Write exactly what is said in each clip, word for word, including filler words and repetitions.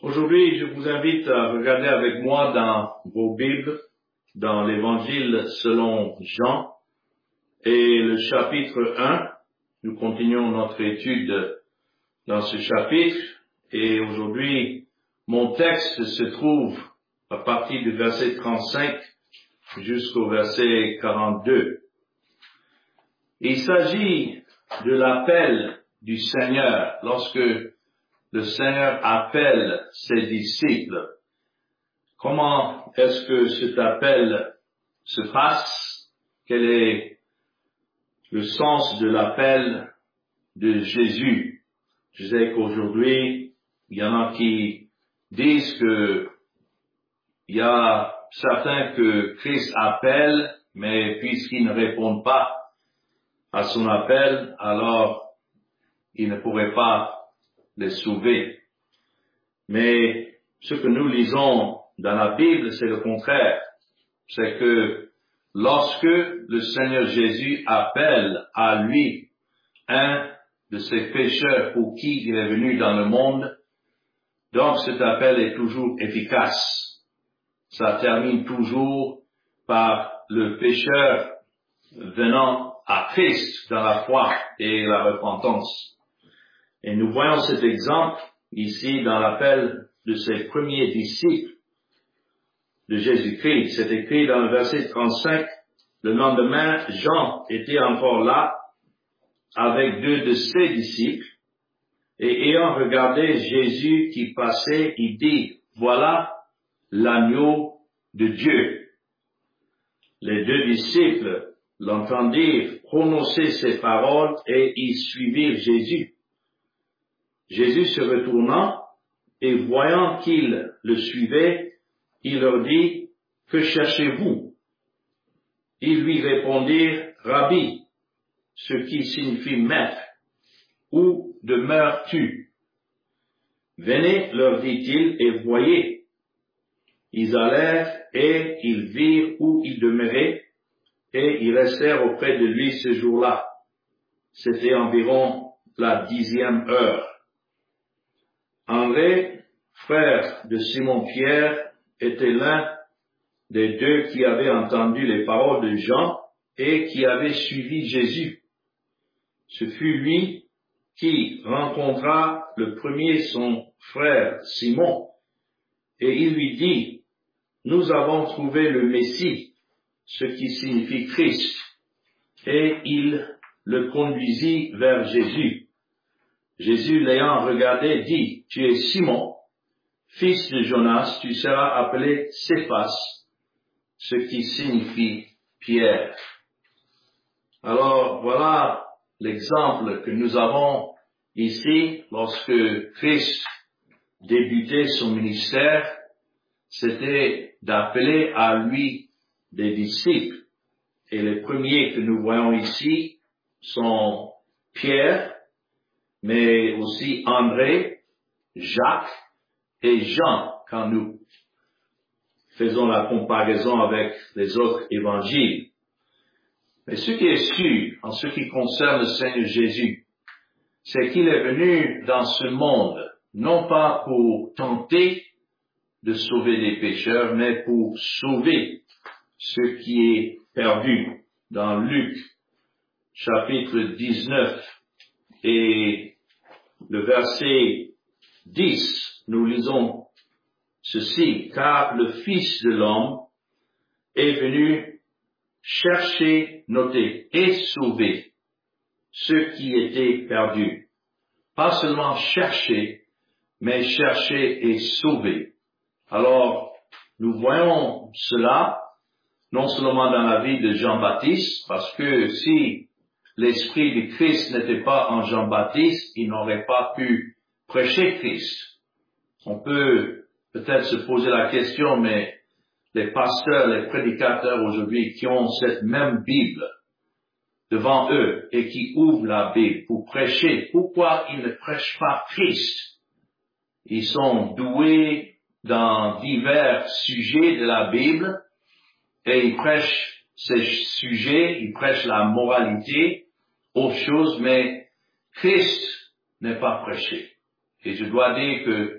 Aujourd'hui, je vous invite à regarder avec moi dans vos Bibles, dans l'Évangile selon Jean, et le chapitre un. Nous continuons notre étude dans ce chapitre, et aujourd'hui, mon texte se trouve à partir du verset trente-cinq jusqu'au verset quarante-deux. Il s'agit de l'appel du Seigneur lorsque le Seigneur appelle ses disciples. Comment est-ce que cet appel se passe? Quel est le sens de l'appel de Jésus? Je sais qu'aujourd'hui, il y en a qui disent que il y a certains que Christ appelle, mais puisqu'ils ne répondent pas à son appel, alors il ne pourrait pas les sauver. Mais ce que nous lisons dans la Bible, c'est le contraire. C'est que lorsque le Seigneur Jésus appelle à lui un de ces pécheurs pour qui il est venu dans le monde, donc cet appel est toujours efficace. Ça termine toujours par le pécheur venant à Christ dans la foi et la repentance. Et nous voyons cet exemple ici dans l'appel de ses premiers disciples de Jésus-Christ. C'est écrit dans le verset trente-cinq, le lendemain, Jean était encore là avec deux de ses disciples, et ayant regardé Jésus qui passait, il dit, voilà l'agneau de Dieu. Les deux disciples l'entendirent prononcer ces paroles et ils suivirent Jésus. Jésus se retournant et voyant qu'ils le suivaient, il leur dit, que cherchez-vous? Ils lui répondirent, Rabbi, ce qui signifie maître, où demeures-tu? Venez, leur dit-il, et voyez. Ils allèrent et ils virent où il demeurait, et ils restèrent auprès de lui ce jour-là. C'était environ la dixième heure. André, frère de Simon-Pierre, était l'un des deux qui avaient entendu les paroles de Jean et qui avait suivi Jésus. Ce fut lui qui rencontra le premier son frère Simon, et il lui dit, nous avons trouvé le Messie, ce qui signifie Christ, et il le conduisit vers Jésus. Jésus l'ayant regardé dit, tu es Simon, fils de Jonas, tu seras appelé Céphas, ce qui signifie Pierre. Alors voilà l'exemple que nous avons ici lorsque Christ débutait son ministère, c'était d'appeler à lui des disciples. Et les premiers que nous voyons ici sont Pierre, mais aussi André, Jacques et Jean, quand nous faisons la comparaison avec les autres évangiles. Mais ce qui est sûr, en ce qui concerne le Seigneur Jésus, c'est qu'il est venu dans ce monde, non pas pour tenter de sauver les pécheurs, mais pour sauver ce qui est perdu. Dans Luc, chapitre dix-neuf, et le verset dix, nous lisons ceci, car le Fils de l'homme est venu chercher, noter et sauver ceux qui étaient perdus. Pas seulement chercher, mais chercher et sauver. Alors, nous voyons cela non seulement dans la vie de Jean-Baptiste, parce que si l'Esprit de Christ n'était pas en Jean-Baptiste, il n'aurait pas pu prêcher Christ. On peut peut-être se poser la question, mais les pasteurs, les prédicateurs aujourd'hui qui ont cette même Bible devant eux et qui ouvrent la Bible pour prêcher, pourquoi ils ne prêchent pas Christ? Ils sont doués dans divers sujets de la Bible et ils prêchent ces sujets, ils prêchent la moralité, autre chose, mais Christ n'est pas prêché. Et je dois dire que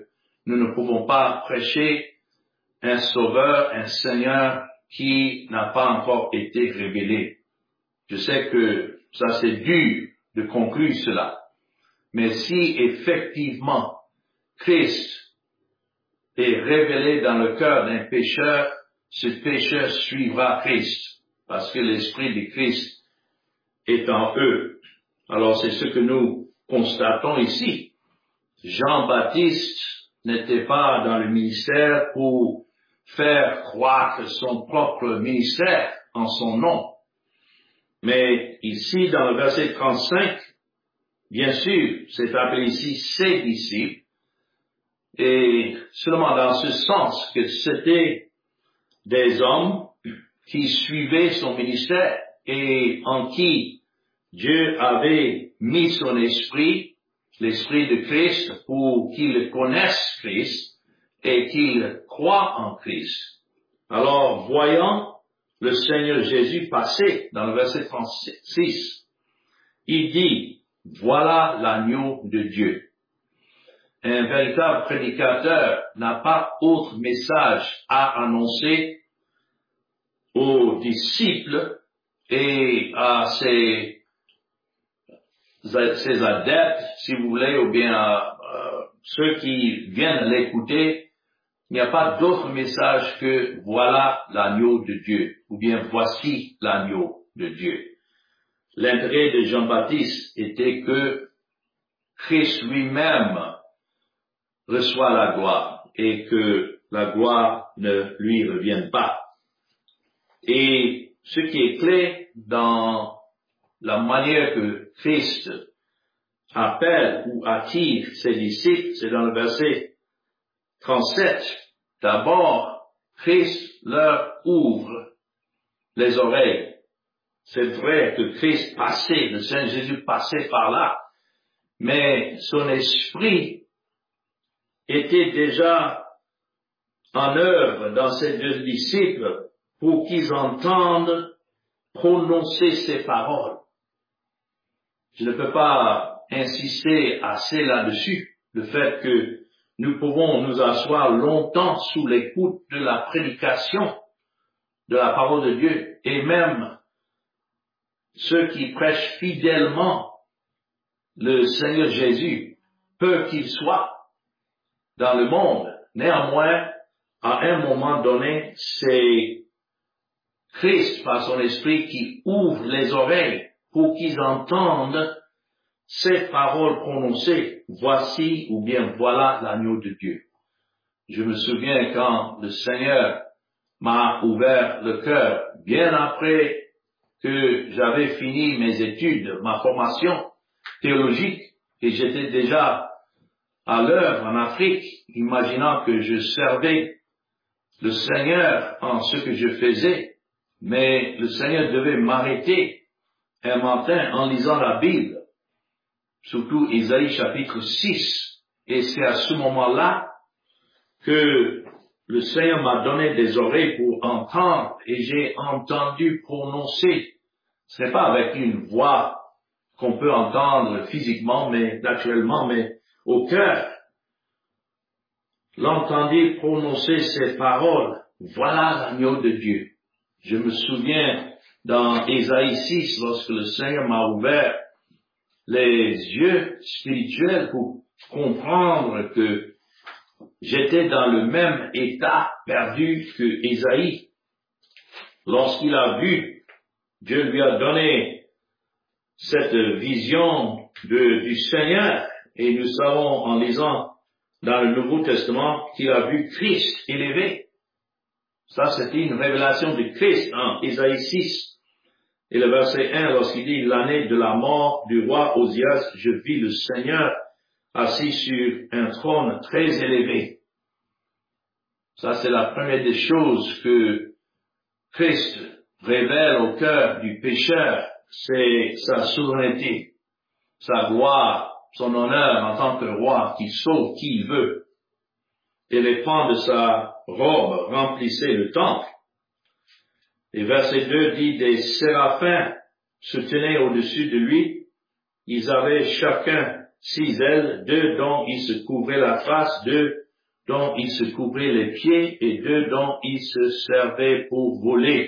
nous ne pouvons pas prêcher un sauveur, un Seigneur qui n'a pas encore été révélé. Je sais que ça c'est dur de conclure cela. Mais si effectivement Christ est révélé dans le cœur d'un pécheur, ce pécheur suivra Christ, parce que l'Esprit de Christ est en eux. Alors c'est ce que nous constatons ici. Jean-Baptiste n'était pas dans le ministère pour faire croître son propre ministère en son nom. Mais ici, dans le verset trente-cinq, bien sûr, c'est appelé ici ses disciples, et seulement dans ce sens que c'était des hommes qui suivaient son ministère et en qui Dieu avait mis son esprit, l'esprit de Christ, pour qu'ils connaissent Christ et qu'ils croient en Christ. Alors, voyant le Seigneur Jésus passer dans le verset trente-six, il dit, voilà l'agneau de Dieu. Un véritable prédicateur n'a pas autre message à annoncer aux disciples et à ses, ses adeptes, si vous voulez, ou bien à, à ceux qui viennent l'écouter. Il n'y a pas d'autre message que voilà l'agneau de Dieu, ou bien voici l'agneau de Dieu. L'intérêt de Jean-Baptiste était que Christ lui-même reçoit la gloire et que la gloire ne lui revienne pas. Et ce qui est clé dans la manière que Christ appelle ou attire ses disciples, c'est dans le verset trente-sept. D'abord, Christ leur ouvre les oreilles. C'est vrai que Christ passait, le Seigneur Jésus passait par là, mais son esprit était déjà en œuvre dans ces deux disciples pour qu'ils entendent prononcer ces paroles. Je ne peux pas insister assez là-dessus, le fait que nous pouvons nous asseoir longtemps sous l'écoute de la prédication de la parole de Dieu, et même ceux qui prêchent fidèlement le Seigneur Jésus, peu qu'ils soient dans le monde. Néanmoins, à un moment donné, c'est Christ par son esprit qui ouvre les oreilles pour qu'ils entendent ces paroles prononcées, voici ou bien voilà l'agneau de Dieu. Je me souviens quand le Seigneur m'a ouvert le cœur, bien après que j'avais fini mes études, ma formation théologique, et j'étais déjà à l'œuvre en Afrique, imaginant que je servais le Seigneur en ce que je faisais, mais le Seigneur devait m'arrêter un matin en lisant la Bible, surtout Isaïe chapitre six, et c'est à ce moment-là que le Seigneur m'a donné des oreilles pour entendre, et j'ai entendu prononcer. Ce n'est pas avec une voix qu'on peut entendre physiquement, mais naturellement, mais au cœur. L'entendit prononcer ces paroles, voilà l'agneau de Dieu. Je me souviens dans Isaïe six, lorsque le Seigneur m'a ouvert les yeux spirituels pour comprendre que j'étais dans le même état perdu que Isaïe. Lorsqu'il a vu, Dieu lui a donné cette vision de, du Seigneur, et nous savons en lisant dans le Nouveau Testament qu'il a vu Christ élevé. Ça, c'était une révélation de Christ en Isaïe six. Et le verset un, lorsqu'il dit, l'année de la mort du roi Osias, je vis le Seigneur assis sur un trône très élevé. Ça, c'est la première des choses que Christ révèle au cœur du pécheur, c'est sa souveraineté, sa gloire, son honneur en tant que roi qui sauve qui il veut. Et les pans de sa robe remplissaient le temple. Et verset deux dit, des séraphins se tenaient au-dessus de lui. Ils avaient chacun six ailes, deux dont ils se couvraient la face, deux dont ils se couvraient les pieds et d'eux dont ils se servaient pour voler.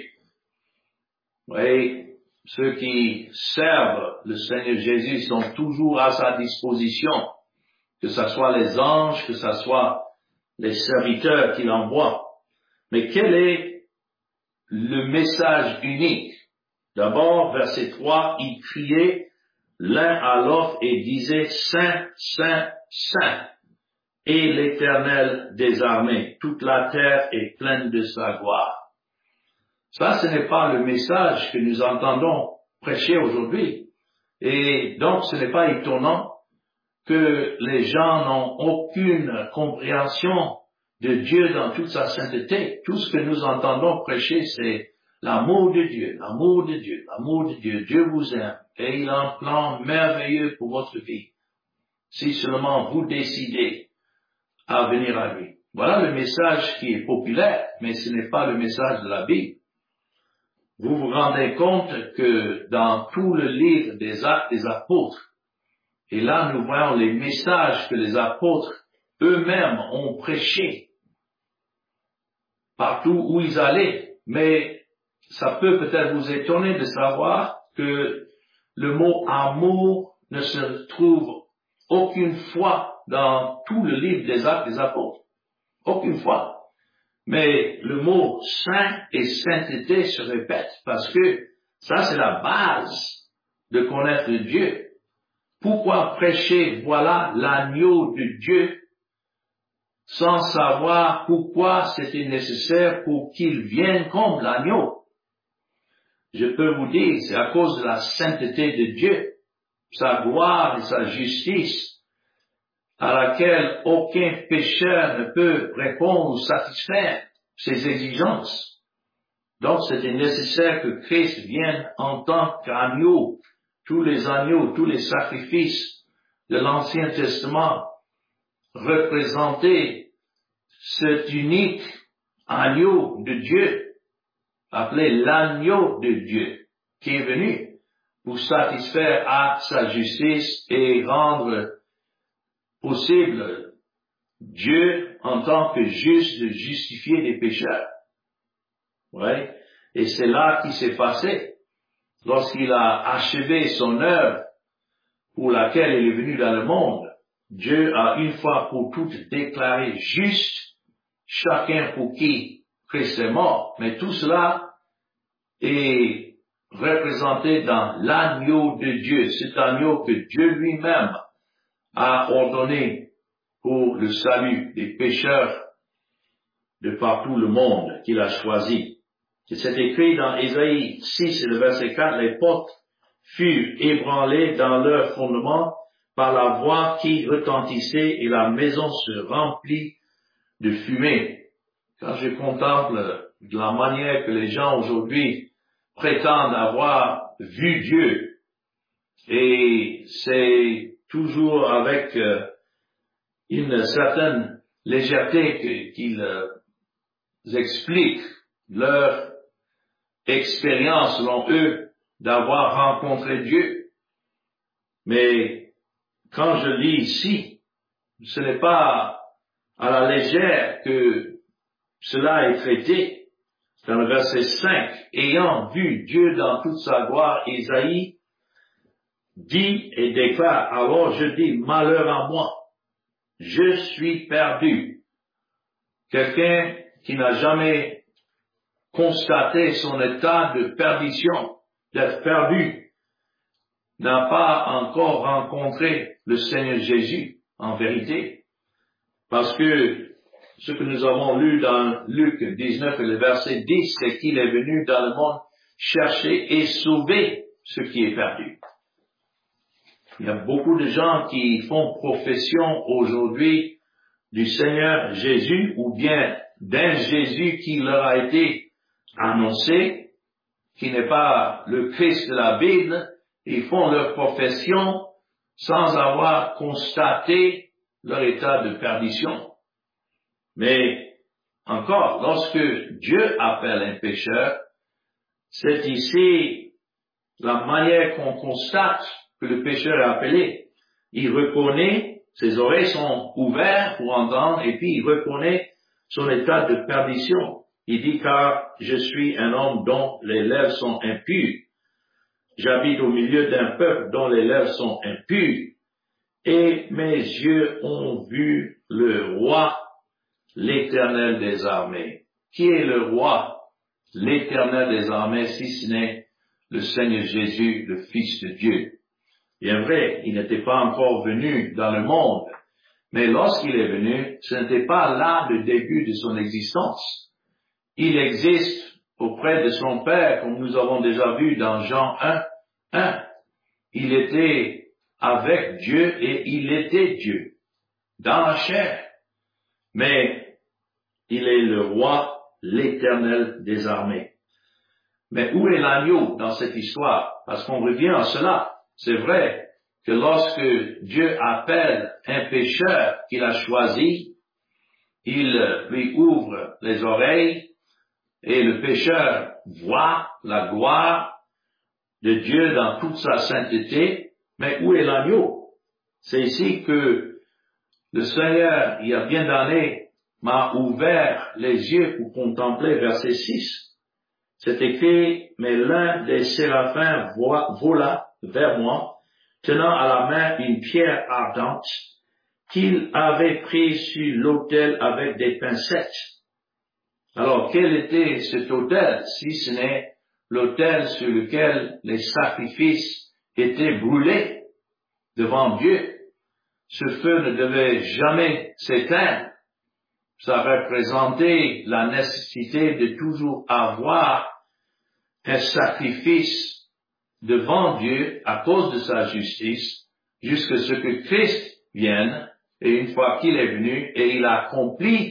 Oui, ceux qui servent le Seigneur Jésus sont toujours à sa disposition, que ce soit les anges, que ce soit les serviteurs qu'il envoie. Mais quel est le message unique? D'abord, verset trois, ils criaient l'un à l'autre et disaient Saint, Saint, Saint, et l'Éternel des armées, toute la terre est pleine de sa gloire. Ça, ce n'est pas le message que nous entendons prêcher aujourd'hui. Et donc, ce n'est pas étonnant que les gens n'ont aucune compréhension de Dieu dans toute sa sainteté. Tout ce que nous entendons prêcher, c'est l'amour de Dieu, l'amour de Dieu, l'amour de Dieu. Dieu vous aime et il a un plan merveilleux pour votre vie. Si seulement vous décidez à venir à lui. Voilà le message qui est populaire, mais ce n'est pas le message de la Bible. Vous vous rendez compte que dans tout le livre des Actes des Apôtres, et là nous voyons les messages que les apôtres eux-mêmes ont prêchés partout où ils allaient, mais ça peut peut-être vous étonner de savoir que le mot amour ne se trouve aucune fois dans tout le livre des Actes des Apôtres. Aucune fois. Mais le mot saint et sainteté se répètent parce que ça c'est la base de connaître Dieu. Pourquoi prêcher voilà l'agneau de Dieu sans savoir pourquoi c'était nécessaire pour qu'il vienne comme l'agneau? Je peux vous dire, c'est à cause de la sainteté de Dieu, sa gloire et sa justice, à laquelle aucun pécheur ne peut répondre ou satisfaire ses exigences. Donc, c'était nécessaire que Christ vienne en tant qu'agneau. Tous les agneaux, tous les sacrifices de l'Ancien Testament représentaient cet unique agneau de Dieu, appelé l'agneau de Dieu, qui est venu pour satisfaire à sa justice et rendre possible Dieu en tant que juste de justifier des pécheurs. Ouais. Et c'est là qui s'est passé. Lorsqu'il a achevé son œuvre pour laquelle il est venu dans le monde, Dieu a une fois pour toutes déclaré juste chacun pour qui Christ est mort. Mais tout cela est représenté dans l'agneau de Dieu, cet agneau que Dieu lui-même a ordonné pour le salut des pécheurs de partout le monde qu'il a choisi. C'est écrit dans Ésaïe six et le verset quatre, les portes furent ébranlées dans leur fondement par la voix qui retentissait et la maison se remplit de fumée. Quand je contemple de la manière que les gens aujourd'hui prétendent avoir vu Dieu, et c'est toujours avec euh, une certaine légèreté qu'ils euh, expliquent leur expérience, selon eux, d'avoir rencontré Dieu. Mais quand je lis ici, ce n'est pas à la légère que cela est traité. Dans le verset cinq, ayant vu Dieu dans toute sa gloire, Isaïe dit et déclare, alors je dis, malheur à moi, je suis perdu. Quelqu'un qui n'a jamais constaté son état de perdition, d'être perdu, n'a pas encore rencontré le Seigneur Jésus en vérité. Parce que ce que nous avons lu dans Luc dix-neuf et le verset dix, c'est qu'il est venu dans le monde chercher et sauver ce qui est perdu. Il y a beaucoup de gens qui font profession aujourd'hui du Seigneur Jésus ou bien d'un Jésus qui leur a été annoncé, qui n'est pas le Christ de la Bible. Ils font leur profession sans avoir constaté leur état de perdition. Mais encore, lorsque Dieu appelle un pécheur, c'est ici la manière qu'on constate que le pécheur est appelé. Il reconnaît Ses oreilles sont ouvertes pour entendre et puis il reconnaît son état de perdition. Il dit, car je suis un homme dont les lèvres sont impures. J'habite au milieu d'un peuple dont les lèvres sont impures. Et mes yeux ont vu le roi, l'Éternel des armées. Qui est le roi, l'Éternel des armées, si ce n'est le Seigneur Jésus, le Fils de Dieu? Bien vrai, il n'était pas encore venu dans le monde, mais lorsqu'il est venu, ce n'était pas là le début de son existence. Il existe auprès de son Père, comme nous avons déjà vu dans Jean un, un. Il était avec Dieu et il était Dieu, dans la chair. Mais il est le roi, l'Éternel des armées. Mais où est l'agneau dans cette histoire? Parce qu'on revient à cela. C'est vrai que lorsque Dieu appelle un pécheur qu'il a choisi, il lui ouvre les oreilles et le pécheur voit la gloire de Dieu dans toute sa sainteté. Mais où est l'agneau? C'est ici que le Seigneur, il y a bien d'années, m'a ouvert les yeux pour contempler verset six. C'est écrit, mais l'un des séraphins vola vers moi, tenant à la main une pierre ardente qu'il avait prise sur l'autel avec des pincettes. Alors, quel était cet autel, si ce n'est l'autel sur lequel les sacrifices étaient brûlés devant Dieu? Ce feu ne devait jamais s'éteindre. Ça représentait la nécessité de toujours avoir un sacrifice devant Dieu à cause de sa justice, jusqu'à ce que Christ vienne, et une fois qu'il est venu et il a accompli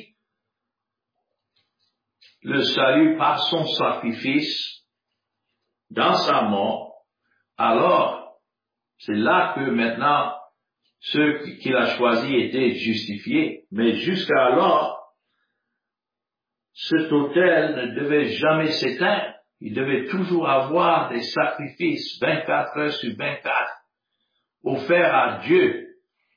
le salut par son sacrifice dans sa mort, alors c'est là que maintenant ceux qu'il a choisis étaient justifiés. Mais jusqu'à alors, cet autel ne devait jamais s'éteindre. Il devait toujours avoir des sacrifices vingt-quatre heures sur vingt-quatre offerts à Dieu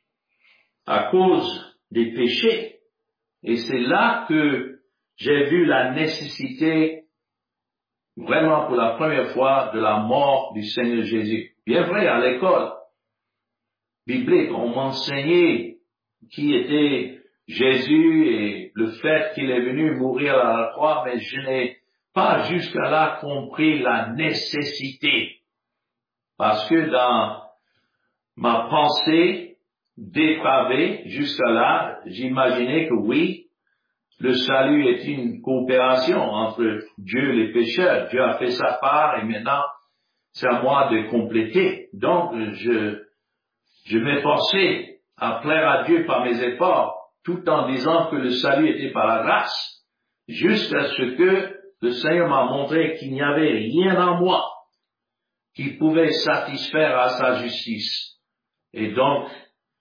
à cause des péchés. Et c'est là que j'ai vu la nécessité, vraiment pour la première fois, de la mort du Seigneur Jésus. Bien vrai, à l'école biblique, on m'enseignait qui était Jésus et le fait qu'il est venu mourir à la croix, mais je n'ai pas jusqu'à là compris la nécessité. Parce que dans ma pensée dépravée, jusqu'à là, j'imaginais que oui, le salut est une coopération entre Dieu et les pécheurs. Dieu a fait sa part et maintenant, c'est à moi de compléter. Donc, je, je m'efforçais à plaire à Dieu par mes efforts, tout en disant que le salut était par la grâce, jusqu'à ce que le Seigneur m'a montré qu'il n'y avait rien en moi qui pouvait satisfaire à sa justice. Et donc,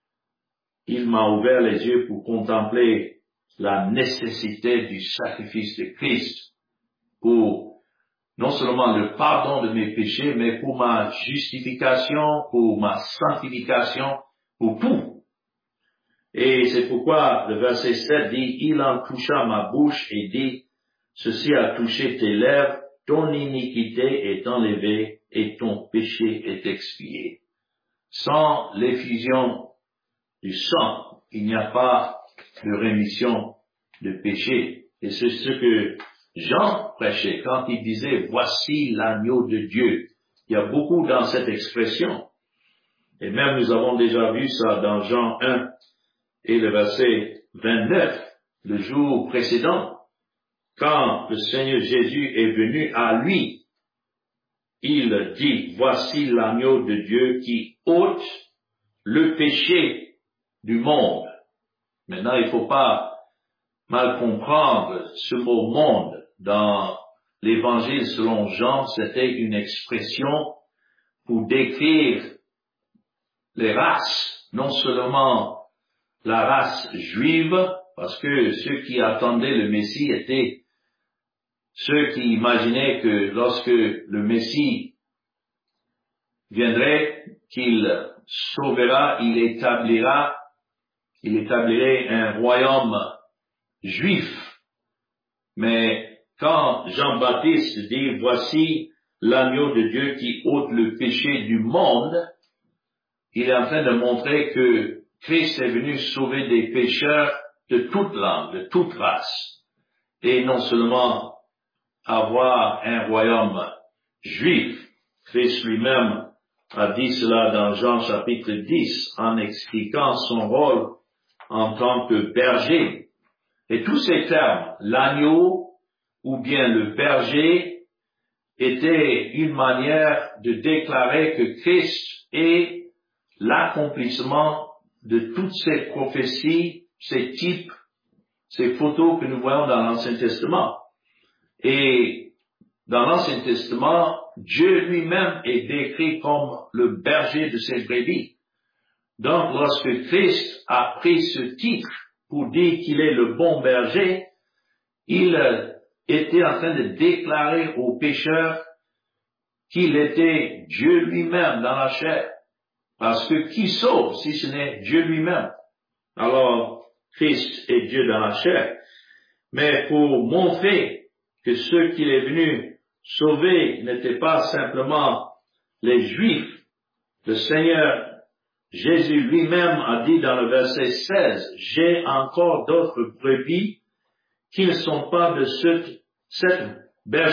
il m'a ouvert les yeux pour contempler la nécessité du sacrifice de Christ pour non seulement le pardon de mes péchés, mais pour ma justification, pour ma sanctification, pour tout. Et c'est pourquoi le verset sept dit, il en toucha ma bouche et dit, ceci a touché tes lèvres, ton iniquité est enlevée et ton péché est expié. Sans l'effusion du sang, il n'y a pas de rémission de péché. Et c'est ce que Jean prêchait quand il disait « Voici l'agneau de Dieu ». Il y a beaucoup dans cette expression. Et même nous avons déjà vu ça dans Jean un et le verset vingt-neuf, le jour précédent. Quand le Seigneur Jésus est venu à lui, il dit « Voici l'agneau de Dieu qui ôte le péché du monde ». Maintenant, il ne faut pas mal comprendre ce mot « monde ». Dans l'Évangile selon Jean, c'était une expression pour décrire les races, non seulement la race juive, parce que ceux qui attendaient le Messie étaient ceux qui imaginaient que lorsque le Messie viendrait, qu'il sauvera, il établira il établirait un royaume juif. Mais quand Jean-Baptiste dit, voici l'agneau de Dieu qui ôte le péché du monde, il est en train de montrer que Christ est venu sauver des pécheurs de toute langue, de toute race, et non seulement avoir un royaume juif. Christ lui-même a dit cela dans Jean chapitre dix en expliquant son rôle en tant que berger. Et tous ces termes, l'agneau ou bien le berger, étaient une manière de déclarer que Christ est l'accomplissement de toutes ces prophéties, ces types, ces photos que nous voyons dans l'Ancien Testament. Et dans l'Ancien Testament, Dieu lui-même est décrit comme le berger de ses brebis. Donc, lorsque Christ a pris ce titre pour dire qu'il est le bon berger, il était en train de déclarer aux pécheurs qu'il était Dieu lui-même dans la chair. Parce que qui sauve si ce n'est Dieu lui-même? Alors, Christ est Dieu dans la chair. Mais pour montrer que ceux qu'il est venu sauver n'étaient pas simplement les Juifs, le Seigneur Jésus lui-même a dit dans le verset seize, « J'ai encore d'autres brebis qui ne sont pas de cette, cette bergerie. »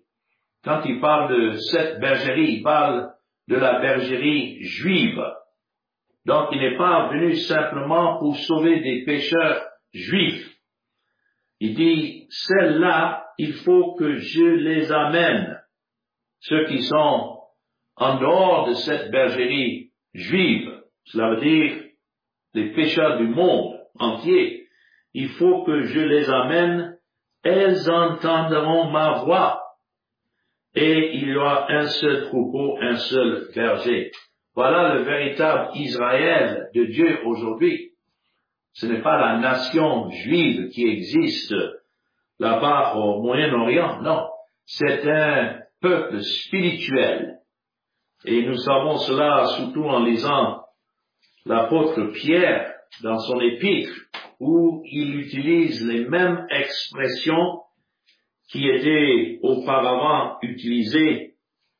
Quand il parle de cette bergerie, il parle de la bergerie juive. Donc, il n'est pas venu simplement pour sauver des pécheurs juifs. Il dit, celles-là, il faut que je les amène. Ceux qui sont en dehors de cette bergerie juive, cela veut dire les pécheurs du monde entier, il faut que je les amène, elles entendront ma voix. Et il y aura un seul troupeau, un seul berger. Voilà le véritable Israël de Dieu aujourd'hui. Ce n'est pas la nation juive qui existe là-bas au Moyen-Orient, non. C'est un peuple spirituel. Et nous savons cela surtout en lisant l'apôtre Pierre dans son épître, où il utilise les mêmes expressions qui étaient auparavant utilisées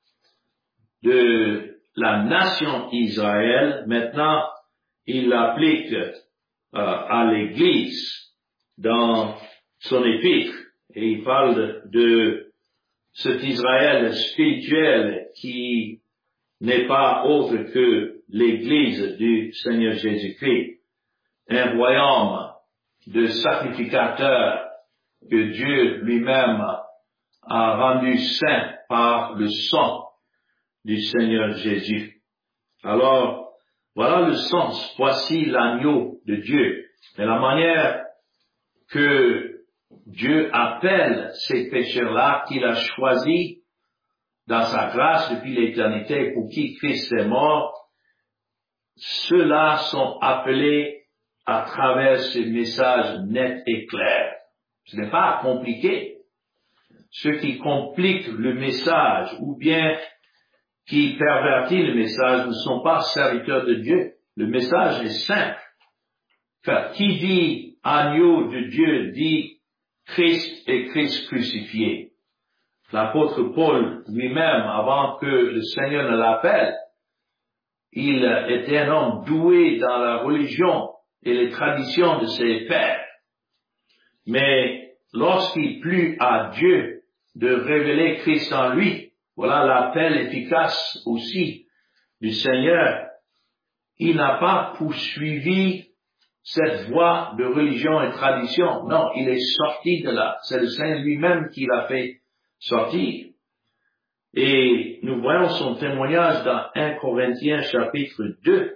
de la nation Israël. Maintenant, il l'applique euh, à l'Église dans son épître. Et il parle de, de cet Israël spirituel qui n'est pas autre que l'Église du Seigneur Jésus-Christ. Un royaume de sacrificateurs que Dieu lui-même a rendu saint par le sang du Seigneur Jésus. Alors, voilà le sens. Voici l'agneau de Dieu. Mais la manière que Dieu appelle ces pécheurs-là qu'il a choisis dans sa grâce depuis l'éternité pour qui Christ est mort, ceux-là sont appelés à travers ce message net et clair. Ce n'est pas compliqué. Ceux qui compliquent le message ou bien qui pervertissent le message ne sont pas serviteurs de Dieu. Le message est simple. Car qui dit agneau de Dieu dit Christ et Christ crucifié. L'apôtre Paul lui-même, avant que le Seigneur ne l'appelle, il était un homme doué dans la religion et les traditions de ses pères. Mais lorsqu'il plut à Dieu de révéler Christ en lui, voilà l'appel efficace aussi du Seigneur, il n'a pas poursuivi cette voie de religion et tradition. Non, il est sorti de là. C'est le Seigneur lui-même qui l'a fait sortir. Et nous voyons son témoignage dans premier Corinthiens chapitre deux,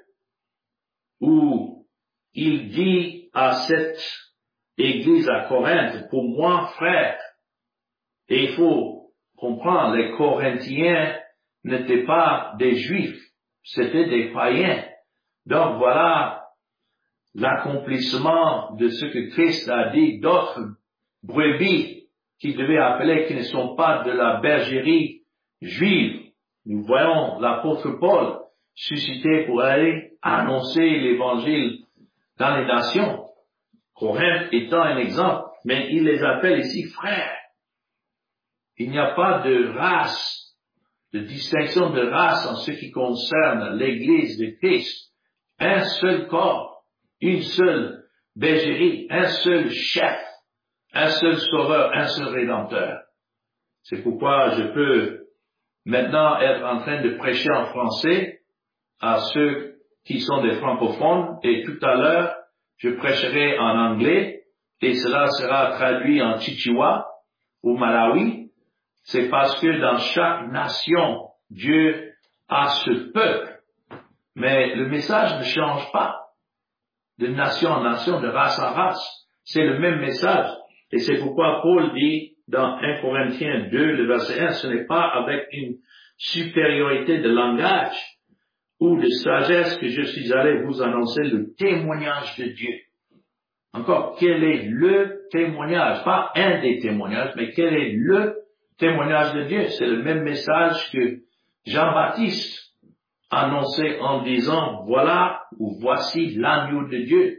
où il dit à cette église à Corinthe, pour moi, frère, et il faut comprendre, les Corinthiens n'étaient pas des Juifs, c'était des païens. Donc voilà l'accomplissement de ce que Christ a dit, d'autres brebis qu'il devait appeler, qui ne sont pas de la bergerie juive. Nous voyons l'apôtre Paul suscité pour aller annoncer l'évangile dans les nations, Corinthe étant un exemple, mais il les appelle ici frères. Il n'y a pas de race, de distinction de race en ce qui concerne l'Église de Christ. Un seul corps, une seule bergerie, un seul chef, un seul sauveur, un seul rédempteur. C'est pourquoi je peux maintenant être en train de prêcher en français à ceux qui sont des francophones, et tout à l'heure, je prêcherai en anglais, et cela sera traduit en Chichewa ou Malawi. C'est parce que dans chaque nation, Dieu a ce peuple. Mais le message ne change pas de nation en nation, de race en race. C'est le même message. Et c'est pourquoi Paul dit dans un Corinthiens deux, le verset un, ce n'est pas avec une supériorité de langage ou de sagesse que je suis allé vous annoncer le témoignage de Dieu. Encore, quel est le témoignage? Pas un des témoignages, mais quel est le témoignage de Dieu? C'est le même message que Jean-Baptiste annonçait en disant, voilà ou voici l'agneau de Dieu.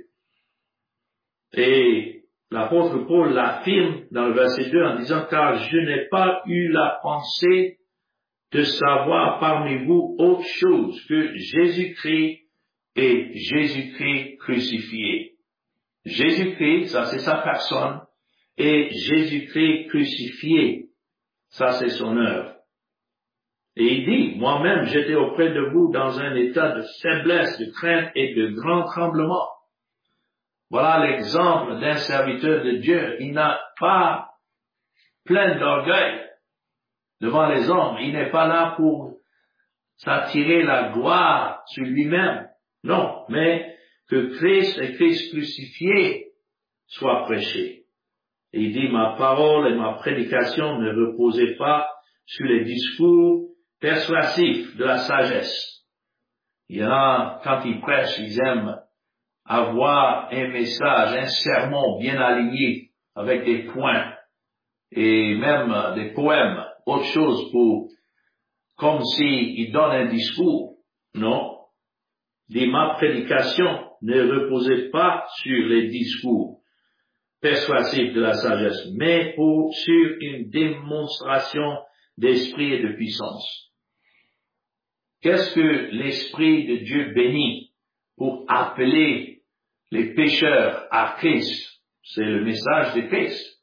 Et l'apôtre Paul l'affirme dans le verset deux en disant, car je n'ai pas eu la pensée de savoir parmi vous autre chose que Jésus-Christ et Jésus-Christ crucifié. Jésus-Christ, ça c'est sa personne, et Jésus-Christ crucifié, ça c'est son œuvre. Et il dit, moi-même j'étais auprès de vous dans un état de faiblesse, de crainte et de grand tremblement. Voilà l'exemple d'un serviteur de Dieu. Il n'a pas plein d'orgueil devant les hommes. Il n'est pas là pour s'attirer la gloire sur lui-même. Non, mais que Christ et Christ crucifié soient prêchés. Et il dit, ma parole et ma prédication ne reposaient pas sur les discours persuasifs de la sagesse. Il y en a, quand ils prêchent, ils aiment avoir un message, un sermon bien aligné avec des points et même des poèmes, autre chose pour, comme s'ils donnent un discours. Non. Dit, ma prédication ne reposait pas sur les discours persuasifs de la sagesse, mais pour, sur une démonstration d'esprit et de puissance. Qu'est-ce que l'Esprit de Dieu bénit pour appeler les pécheurs à Christ? C'est le message de Christ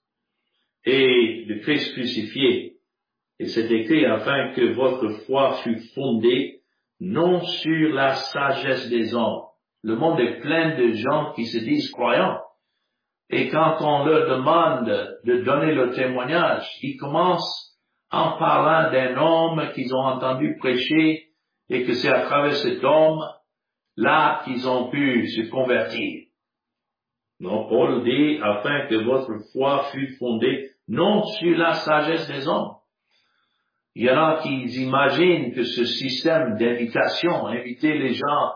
et de Christ crucifié. Et c'est écrit afin que votre foi fût fondée non sur la sagesse des hommes. Le monde est plein de gens qui se disent croyants. Et quand on leur demande de donner le témoignage, ils commencent en parlant d'un homme qu'ils ont entendu prêcher et que c'est à travers cet homme là qu'ils ont pu se convertir. Donc Paul dit, afin que votre foi fût fondée non sur la sagesse des hommes. Il y en a qui imaginent que ce système d'invitation, inviter les gens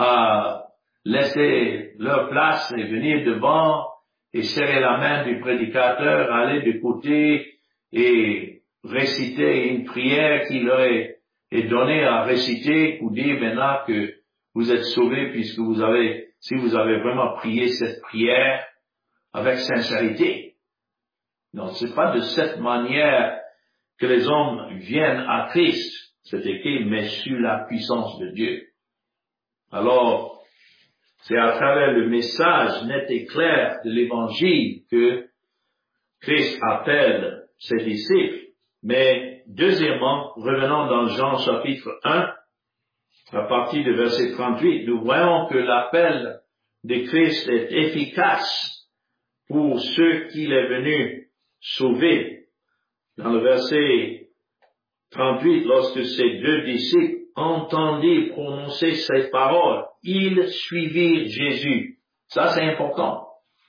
à laisser leur place et venir devant et serrer la main du prédicateur, aller de côté et réciter une prière qui leur est, est donnée à réciter pour dire maintenant que vous êtes sauvés puisque vous avez, si vous avez vraiment prié cette prière avec sincérité. Non, c'est pas de cette manière que les hommes viennent à Christ. C'est écrit, mais sur la puissance de Dieu. Alors, c'est à travers le message net et clair de l'Évangile que Christ appelle ses disciples. Mais deuxièmement, revenons dans Jean chapitre un, à partir du verset trente-huit, nous voyons que l'appel de Christ est efficace pour ceux qu'il est venu sauver. Dans le verset trente-huit, lorsque ces deux disciples entendirent prononcer ces paroles, ils suivirent Jésus. Ça, c'est important.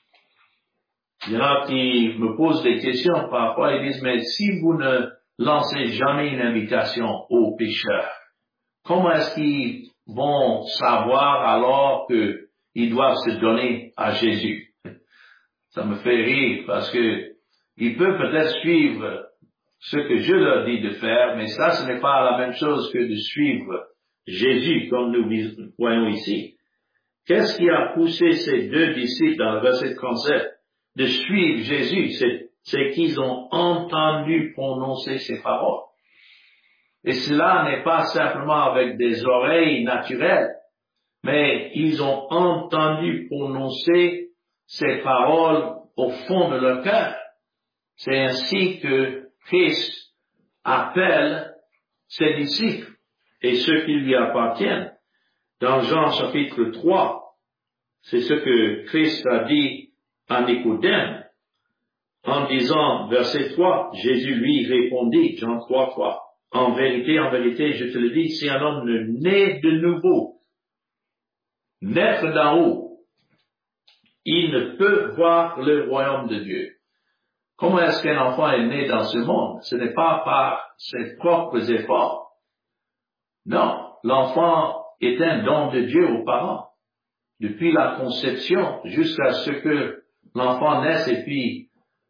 Il y en a qui me posent des questions parfois, ils disent, mais si vous ne lancez jamais une invitation aux pécheurs, comment est-ce qu'ils vont savoir alors qu'ils doivent se donner à Jésus? Ça me fait rire parce que ils peuvent peut-être suivre ce que je leur dis de faire, mais ça, ce n'est pas la même chose que de suivre Jésus, comme nous voyons ici. Qu'est-ce qui a poussé ces deux disciples dans le verset trente-sept de suivre Jésus? C'est, c'est qu'ils ont entendu prononcer ces paroles. Et cela n'est pas simplement avec des oreilles naturelles, mais ils ont entendu prononcer ces paroles au fond de leur cœur. C'est ainsi que Christ appelle ses disciples et ceux qui lui appartiennent. Dans Jean chapitre trois, c'est ce que Christ a dit à Nicodème en disant, verset trois, Jésus lui répondit, Jean trois, trois, en vérité, en vérité, je te le dis, si un homme ne naît de nouveau, naître d'en haut, il ne peut voir le royaume de Dieu. Comment est-ce qu'un enfant est né dans ce monde? Ce n'est pas par ses propres efforts. Non, l'enfant est un don de Dieu aux parents. Depuis la conception jusqu'à ce que l'enfant naisse et puis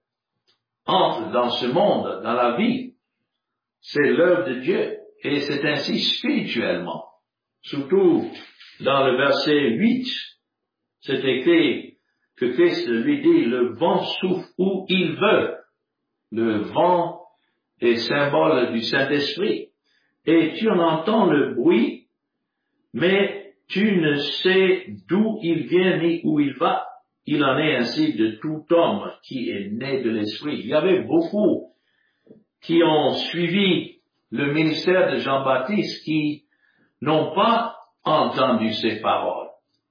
entre dans ce monde, dans la vie, c'est l'œuvre de Dieu. Et c'est ainsi spirituellement. Surtout dans le verset huit, c'est écrit que Christ lui dit, le vent souffle où il veut. Le vent est symbole du Saint-Esprit. Et tu en entends le bruit, mais tu ne sais d'où il vient ni où il va. Il en est ainsi de tout homme qui est né de l'Esprit. Il y avait beaucoup qui ont suivi le ministère de Jean-Baptiste qui n'ont pas entendu ces paroles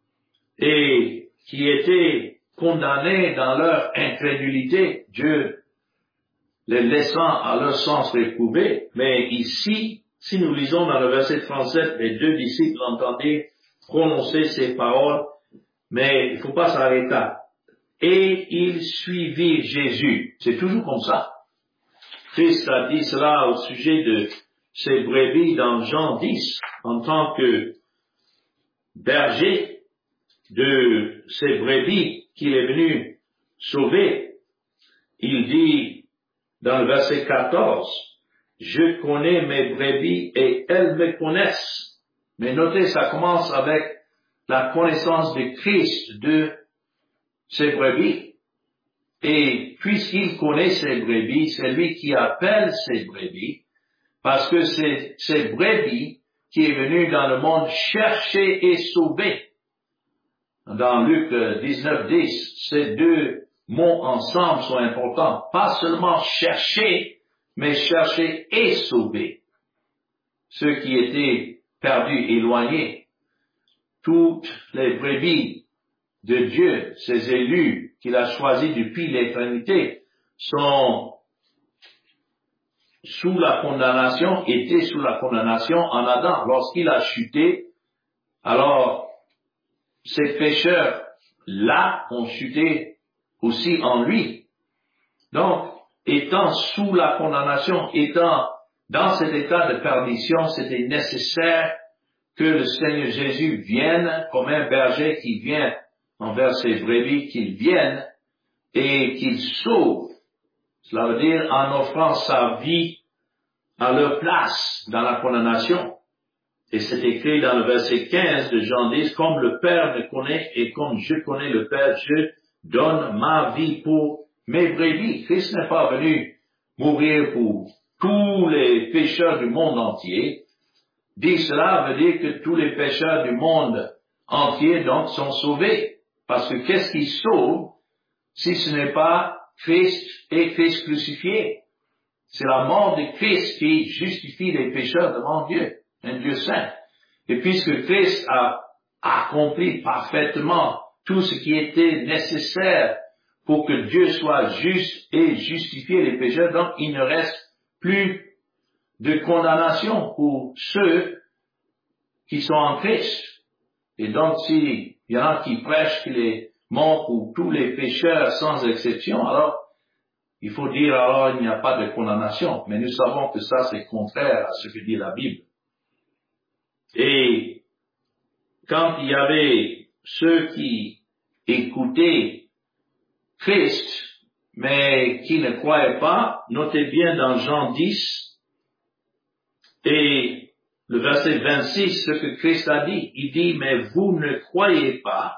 et qui étaient condamnés dans leur incrédulité, Dieu les laissant à leur sens réprouvé. Mais ici, si nous lisons dans le verset trente-sept, les deux disciples entendaient prononcer ces paroles, mais il ne faut pas s'arrêter. Et ils suivirent Jésus. C'est toujours comme ça. Christ a dit cela au sujet de ses brebis dans Jean dix, en tant que berger de ces brebis qu'il est venu sauver. Il dit dans le verset quatorze, « Je connais mes brebis et elles me connaissent. » Mais notez, ça commence avec la connaissance de Christ de ses brebis. Et puisqu'il connaît ses brebis, c'est lui qui appelle ses brebis, parce que c'est ses brebis qui est venu dans le monde chercher et sauver. Dans Luc dix-neuf dix, ces deux mots ensemble sont importants. Pas seulement chercher, mais chercher et sauver. Ceux qui étaient perdus, éloignés. Toutes les brebis de Dieu, ces élus qu'il a choisis depuis l'éternité, sont sous la condamnation, étaient sous la condamnation en Adam. Lorsqu'il a chuté, alors ces pécheurs-là ont chuté aussi en lui. Donc, étant sous la condamnation, étant dans cet état de perdition, c'était nécessaire que le Seigneur Jésus vienne comme un berger qui vient envers ses brebis, qu'il vienne et qu'il sauve. Cela veut dire en offrant sa vie à leur place dans la condamnation. Et c'est écrit dans le verset quinze de Jean dix, « Comme le Père me connaît et comme je connais le Père, je donne ma vie pour mes brebis. » Christ n'est pas venu mourir pour tous les pécheurs du monde entier. Dit cela veut dire que tous les pécheurs du monde entier donc sont sauvés. Parce que qu'est-ce qui sauve si ce n'est pas Christ et Christ crucifié? C'est la mort de Christ qui justifie les pécheurs devant Dieu, un Dieu saint. Et puisque Christ a accompli parfaitement tout ce qui était nécessaire pour que Dieu soit juste et justifier les pécheurs, donc il ne reste plus de condamnation pour ceux qui sont en Christ. Et donc, s'il y en a qui prêchent qu'il est mort pour tous les pécheurs sans exception, alors il faut dire alors il n'y a pas de condamnation. Mais nous savons que ça c'est contraire à ce que dit la Bible. Et quand il y avait ceux qui écoutaient Christ, mais qui ne croyaient pas, notez bien dans Jean dix et le verset vingt-six, ce que Christ a dit. Il dit, mais vous ne croyez pas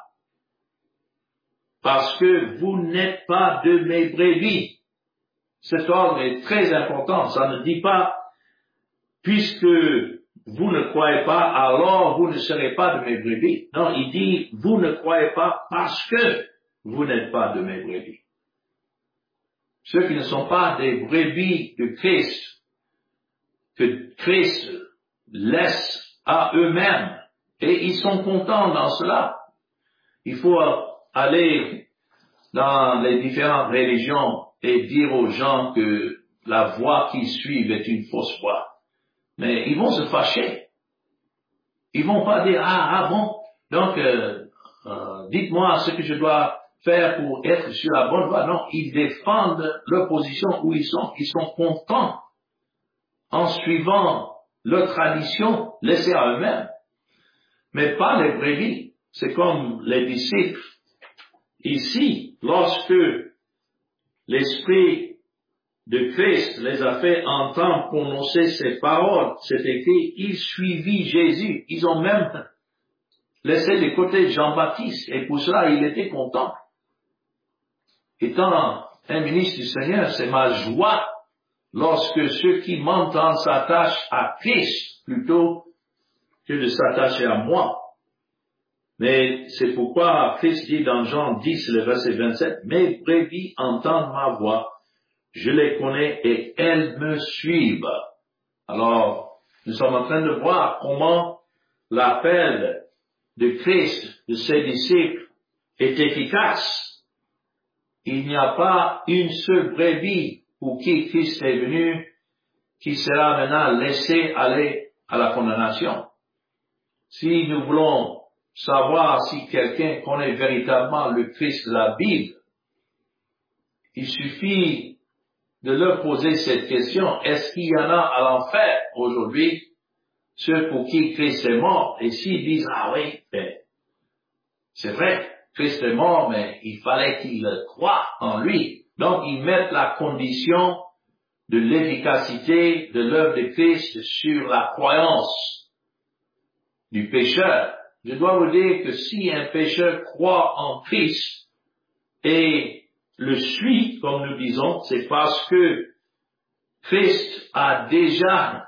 parce que vous n'êtes pas de mes brebis. Cet ordre est très important. Ça ne dit pas, puisque vous ne croyez pas, alors vous ne serez pas de mes brebis. Non, il dit, vous ne croyez pas parce que vous n'êtes pas de mes brebis. Ceux qui ne sont pas des brebis de Christ, que Christ laisse à eux-mêmes, et ils sont contents dans cela. Il faut aller dans les différentes religions et dire aux gens que la voie qu'ils suivent est une fausse voie. Mais ils vont se fâcher. Ils vont pas dire, ah, ah bon, donc euh, euh, dites-moi ce que je dois faire pour être sur la bonne voie. Non, ils défendent leur position où ils sont. Ils sont contents en suivant leur tradition laissée à eux-mêmes. Mais pas les brebis. C'est comme les disciples. Ici, lorsque l'Esprit de Christ les a fait entendre prononcer ces paroles, c'est écrit, ils suivirent Jésus. Ils ont même laissé de côté Jean-Baptiste, et pour cela, il était content. Étant un ministre du Seigneur, c'est ma joie lorsque ceux qui m'entendent s'attachent à Christ plutôt que de s'attacher à moi. Mais c'est pourquoi Christ dit dans Jean dix, le verset vingt-sept, « Mes brebis entendent ma voix, je les connais et elles me suivent. » Alors, nous sommes en train de voir comment l'appel de Christ, de ses disciples, est efficace. Il n'y a pas une seule brebis pour qui Christ est venu qui sera maintenant laissée aller à la condamnation. Si nous voulons savoir si quelqu'un connaît véritablement le Christ de la Bible, il suffit de leur poser cette question, est-ce qu'il y en a à l'enfer aujourd'hui, ceux pour qui Christ est mort? Et s'ils disent, ah oui, ben, c'est vrai, Christ est mort, mais il fallait qu'ils croient en lui. Donc, ils mettent la condition de l'efficacité de l'œuvre de Christ sur la croyance du pécheur. Je dois vous dire que si un pécheur croit en Christ et le suit, comme nous disons, c'est parce que Christ a déjà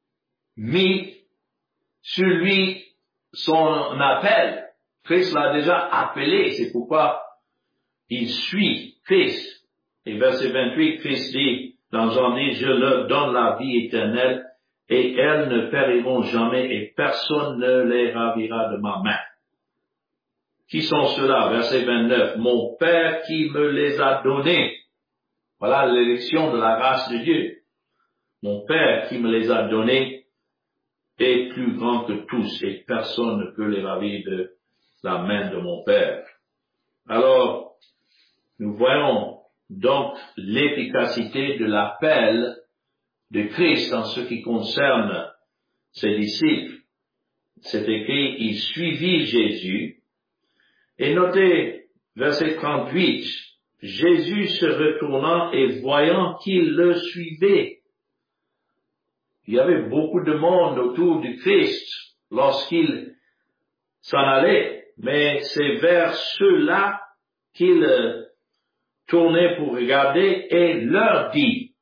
mis sur lui son appel. Christ l'a déjà appelé, c'est pourquoi il suit Christ. Et verset vingt-huit, Christ dit dans Jean dix, je leur donne la vie éternelle et elles ne périront jamais et personne ne les ravira de ma main. Qui sont ceux-là? Verset vingt-neuf, mon Père qui me les a donnés. Voilà l'élection de la grâce de Dieu. Mon Père qui me les a donnés est plus grand que tous et personne ne peut les ravir de la main de mon Père. Alors, nous voyons donc l'efficacité de l'appel de Christ en ce qui concerne ses disciples. C'est écrit, il suivit Jésus. Et notez, verset trente-huit, Jésus se retournant et voyant qu'il le suivait. Il y avait beaucoup de monde autour du Christ lorsqu'il s'en allait, mais c'est vers ceux-là qu'il tournait pour regarder et leur dit.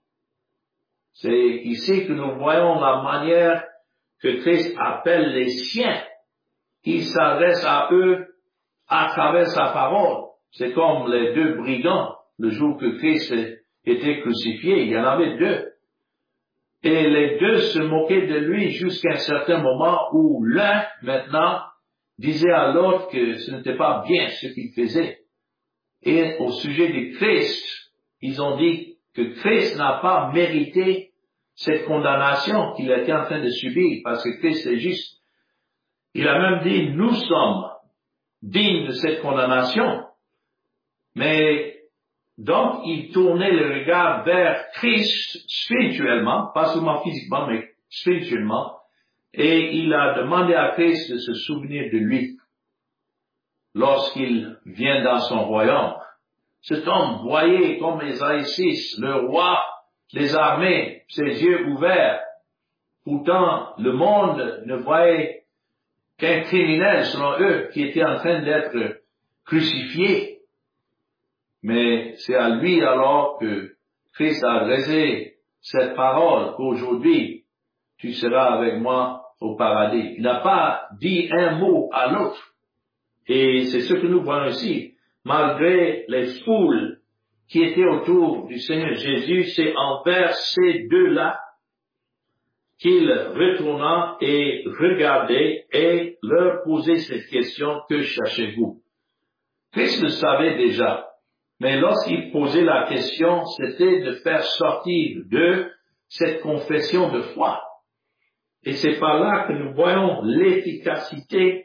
C'est ici que nous voyons la manière que Christ appelle les siens. Il s'adresse à eux à travers sa parole. C'est comme les deux brigands, le jour que Christ était crucifié, il y en avait deux. Et les deux se moquaient de lui jusqu'à un certain moment où l'un, maintenant, disait à l'autre que ce n'était pas bien ce qu'il faisait. Et au sujet de Christ, ils ont dit que Christ n'a pas mérité cette condamnation qu'il était en train de subir, parce que Christ est juste. Il a même dit, nous sommes dignes de cette condamnation. Mais donc, il tournait le regard vers Christ spirituellement, pas seulement physiquement, mais spirituellement, et il a demandé à Christ de se souvenir de lui lorsqu'il vient dans son royaume. Cet homme voyait comme Ésaïe six, le roi des armées, ses yeux ouverts, Pourtant, le monde ne voyait qu'un criminel, selon eux, qui était en train d'être crucifié. Mais c'est à lui alors que Christ a adressé cette parole qu'aujourd'hui, tu seras avec moi au paradis. Il n'a pas dit un mot à l'autre. Et c'est ce que nous voyons ici. Malgré les foules qui étaient autour du Seigneur Jésus, c'est envers ces deux-là qu'il retourna et regardait et leur posait cette question: que cherchez-vous? Christ le savait déjà. Mais lorsqu'il posait la question, c'était de faire sortir de cette confession de foi. Et c'est par là que nous voyons l'efficacité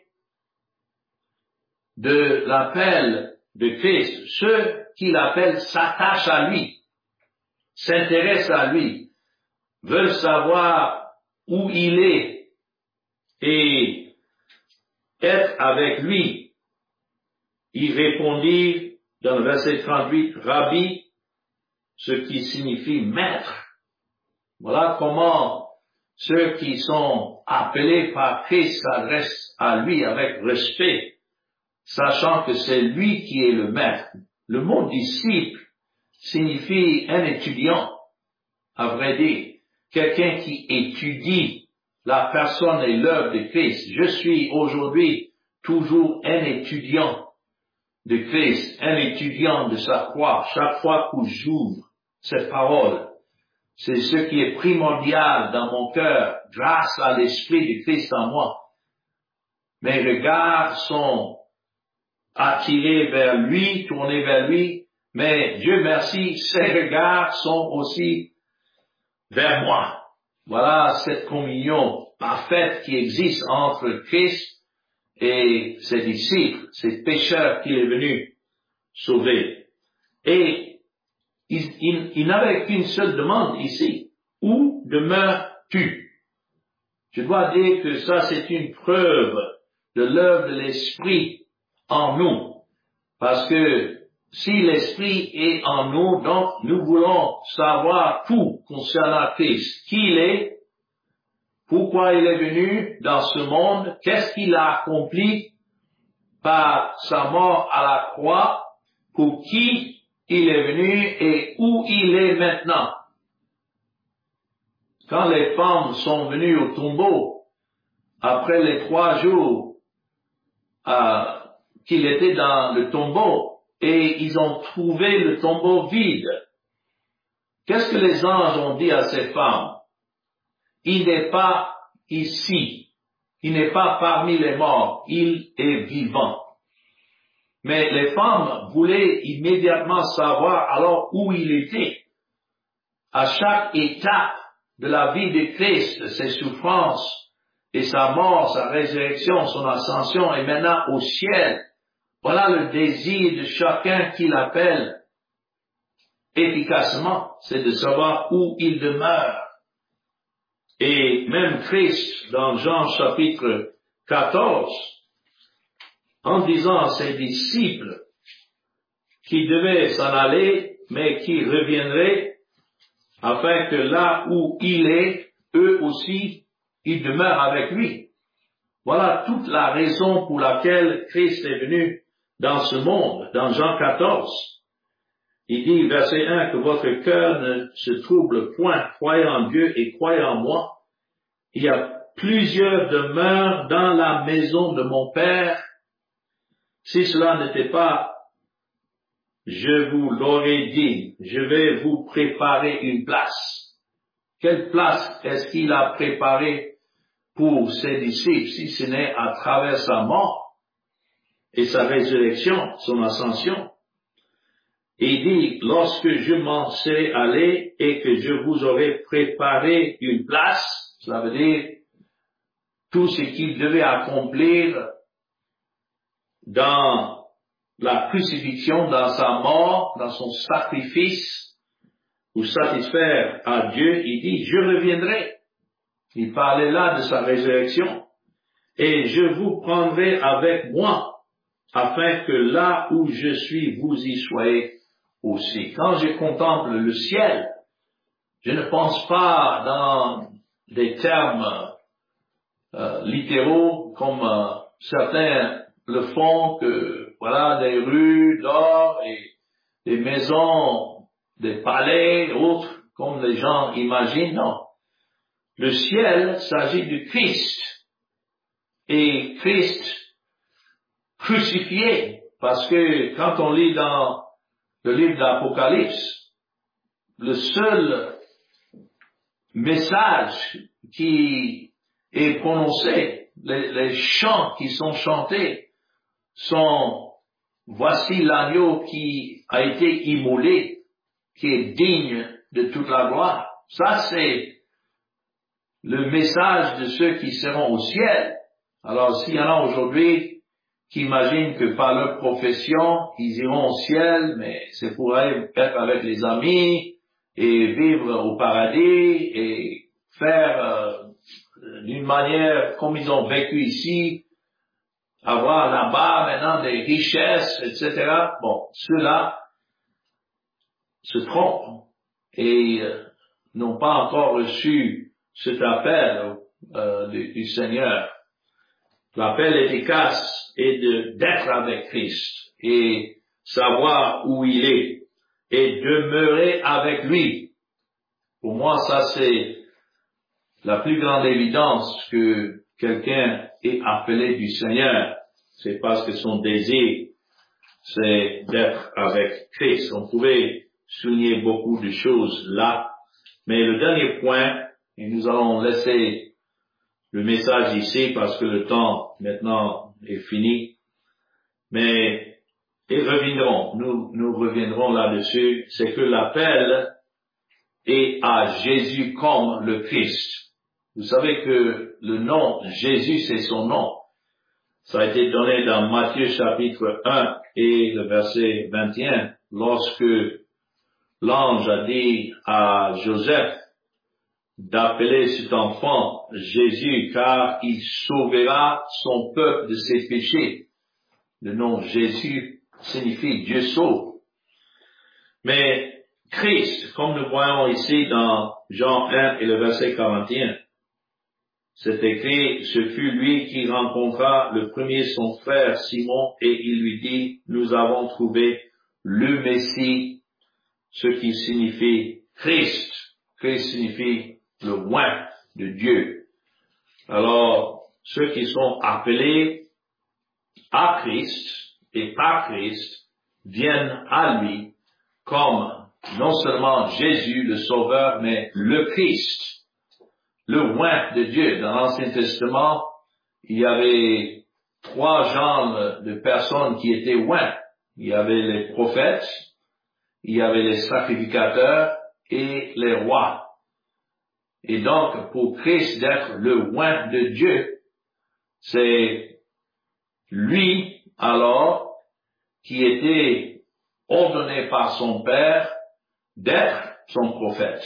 de l'appel de Christ. Ceux qui l'appellent s'attachent à lui, s'intéressent à lui, veulent savoir où il est et être avec lui. Il répondit dans le verset trente-huit, Rabbi, ce qui signifie maître. Voilà comment ceux qui sont appelés par Christ s'adressent à lui avec respect, sachant que c'est lui qui est le maître. Le mot disciple signifie un étudiant, à vrai dire, quelqu'un qui étudie la personne et l'œuvre de Christ. Je suis aujourd'hui toujours un étudiant de Christ, un étudiant de sa croix. Chaque fois que j'ouvre cette parole, c'est ce qui est primordial dans mon cœur, grâce à l'Esprit de Christ en moi. Mes regards sont attirés vers lui, tournés vers lui, mais Dieu merci, ses regards sont aussi vers moi. Voilà cette communion parfaite qui existe entre Christ et ses disciples, ces pécheurs qu'il est venu sauver. Et il, il, il n'avait qu'une seule demande ici. Où demeures-tu? Je dois dire que ça, c'est une preuve de l'œuvre de l'Esprit en nous. Parce que si l'Esprit est en nous, donc nous voulons savoir tout concernant Christ. Qui il est, pourquoi il est venu dans ce monde, qu'est-ce qu'il a accompli par sa mort à la croix, pour qui il est venu et où il est maintenant. Quand les femmes sont venues au tombeau, après les trois jours euh, qu'il était dans le tombeau, et ils ont trouvé le tombeau vide, qu'est-ce que les anges ont dit à ces femmes? Il n'est pas ici, il n'est pas parmi les morts, il est vivant. Mais les femmes voulaient immédiatement savoir alors où il était. À chaque étape de la vie de Christ, ses souffrances et sa mort, sa résurrection, son ascension et maintenant au ciel, voilà le désir de chacun qui l'appelle efficacement, c'est de savoir où il demeure. Et même Christ, dans Jean chapitre quatorze, en disant à ses disciples qui devaient s'en aller, mais qui reviendraient, afin que là où il est, eux aussi, ils demeurent avec lui. Voilà toute la raison pour laquelle Christ est venu dans ce monde, dans Jean quatorze. Il dit, verset un, que votre cœur ne se trouble point, croyez en Dieu et croyez en moi. Il y a plusieurs demeures dans la maison de mon Père. Si cela n'était pas, je vous l'aurais dit, je vais vous préparer une place. Quelle place est-ce qu'il a préparée pour ses disciples, si ce n'est à travers sa mort et sa résurrection, son ascension? Et il dit, lorsque je m'en serai allé et que je vous aurai préparé une place, cela veut dire tout ce qu'il devait accomplir dans la crucifixion, dans sa mort, dans son sacrifice, pour satisfaire à Dieu, il dit, je reviendrai. Il parlait là de sa résurrection. Et je vous prendrai avec moi, afin que là où je suis, vous y soyez aussi. Quand je contemple le ciel, je ne pense pas dans des termes euh, littéraux comme euh, certains le font, que voilà, des rues d'or et des maisons, des palais, autres, comme les gens imaginent. Non. Le ciel s'agit du Christ. Et Christ crucifié. Parce que quand on lit dans le livre d'Apocalypse, le seul message qui est prononcé, les, les chants qui sont chantés sont « Voici l'agneau qui a été immolé, qui est digne de toute la gloire ». Ça, c'est le message de ceux qui seront au ciel. Alors, s'il y en a aujourd'hui qui imaginent que par leur profession, ils iront au ciel, mais c'est pour aller être avec les amis et vivre au paradis et faire euh, d'une manière comme ils ont vécu ici, avoir là-bas maintenant des richesses, et cetera. Bon, ceux-là se trompent et euh, n'ont pas encore reçu cet appel euh, du, du Seigneur. L'appel efficace est de, d'être avec Christ et savoir où il est et demeurer avec lui. Pour moi, ça c'est la plus grande évidence que quelqu'un est appelé du Seigneur. C'est parce que son désir, c'est d'être avec Christ. On pouvait souligner beaucoup de choses là, mais le dernier point, et nous allons laisser le message ici parce que le temps maintenant est fini, mais et reviendrons, nous, nous reviendrons là-dessus, c'est que l'appel est à Jésus comme le Christ. Vous savez que le nom Jésus, c'est son nom. Ça a été donné dans Matthieu chapitre un et le verset vingt et un, lorsque l'ange a dit à Joseph d'appeler cet enfant Jésus, car il sauvera son peuple de ses péchés. Le nom Jésus signifie Dieu sauve. Mais Christ, comme nous voyons ici dans Jean un et le verset quarante et un, c'est écrit, ce fut lui qui rencontra le premier son frère Simon et il lui dit, nous avons trouvé le Messie, ce qui signifie Christ. Christ signifie le oint de Dieu. Alors, ceux qui sont appelés à Christ et par Christ viennent à lui comme non seulement Jésus le Sauveur, mais le Christ, le oint de Dieu. Dans l'Ancien Testament, il y avait trois genres de personnes qui étaient oints. Il y avait les prophètes, il y avait les sacrificateurs et les rois. Et donc, pour Christ d'être le oint de Dieu, c'est lui, alors, qui était ordonné par son Père d'être son prophète.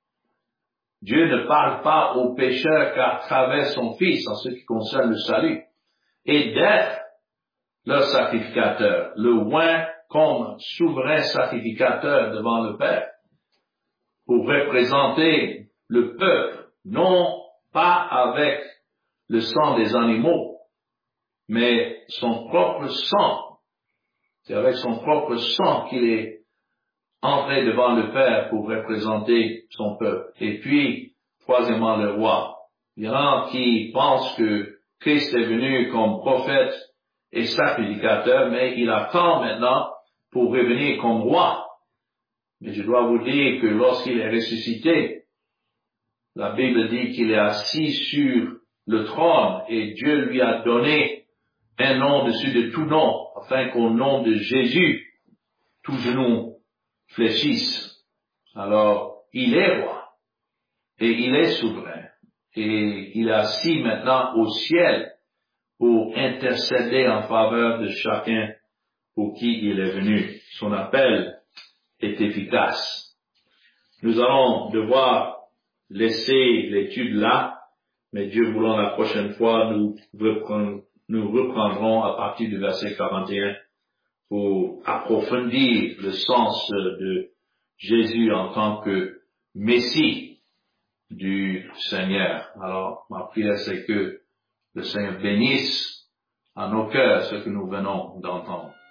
Dieu ne parle pas aux pécheurs qu'à travers son Fils en ce qui concerne le salut, et d'être leur sacrificateur, le oint comme souverain sacrificateur devant le Père, pour représenter le peuple, non pas avec le sang des animaux, mais son propre sang. C'est avec son propre sang qu'il est entré devant le Père pour représenter son peuple. Et puis, troisièmement, le roi. Il y en a qui pensent que Christ est venu comme prophète et sacrificateur, mais il attend maintenant pour revenir comme roi. Mais je dois vous dire que lorsqu'il est ressuscité, la Bible dit qu'il est assis sur le trône et Dieu lui a donné un nom dessus de tout nom, afin qu'au nom de Jésus, tout genou fléchisse. Alors, il est roi et il est souverain et il est assis maintenant au ciel pour intercéder en faveur de chacun pour qui il est venu. Son appel est efficace. Nous allons devoir laisser l'étude là, mais Dieu voulant la prochaine fois, nous reprendrons, nous reprendrons à partir du verset quarante et un pour approfondir le sens de Jésus en tant que Messie. du Seigneur. Alors, ma prière, c'est que le Seigneur bénisse à nos cœurs ce que nous venons d'entendre.